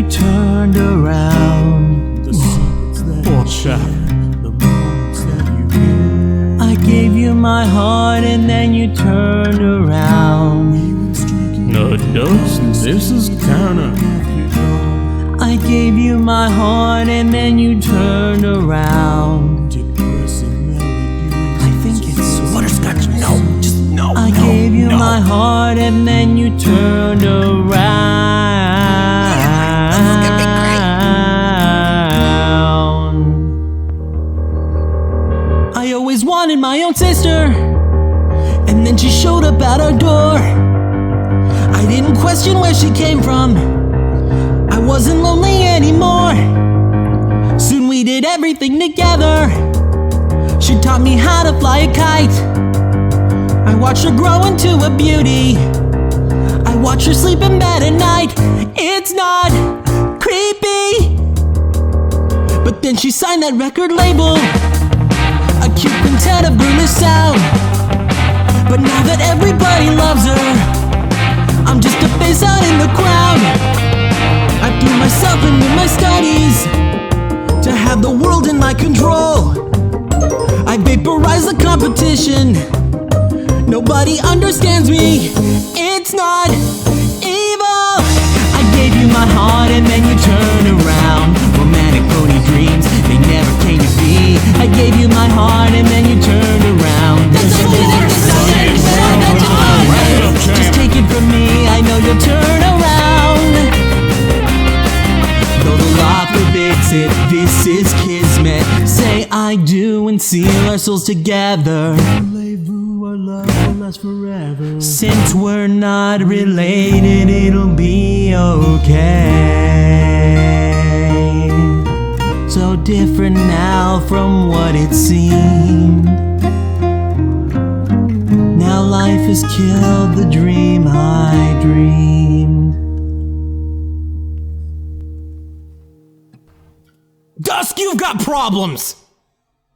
you turned around. The secrets that Poor you chap. shared, the moments that you cared. I gave you my heart and then you turned around. We went streaking No, this is kinda. at your door. I gave you my heart and then you turned around. Depressing melodies. I think it's Butterscotch, no, just no. I gave you my heart and then you turned around. I always wanted my own sister, and then she showed up at our door. I didn't question where she came from. I wasn't lonely anymore. Soon we did everything together. She taught me how to fly a kite. I watched her grow into a beauty. I watch her sleep in bed at night. It's not creepy. But then she signed that record label, a cute quintet of girlish sound. But now that everybody loves her, I'm just a face out in the crowd. I threw myself into my studies to have the world in my control. I vaporize the competition. Nobody understands me. It's not evil. I gave you my heart and then you turned around. Romantic pony dreams, they never came to be. I gave you my heart and then you turned around. That's the way that this is. Just take it from me, I know you'll turn around. Though the law forbids it, this is kismet. Say I do and seal our souls together. Rendezvous, our love will last forever. Since we're not related, it'll be okay. So different now from what it seemed. Now life has killed the dream I dreamed. Dusk, you've got problems!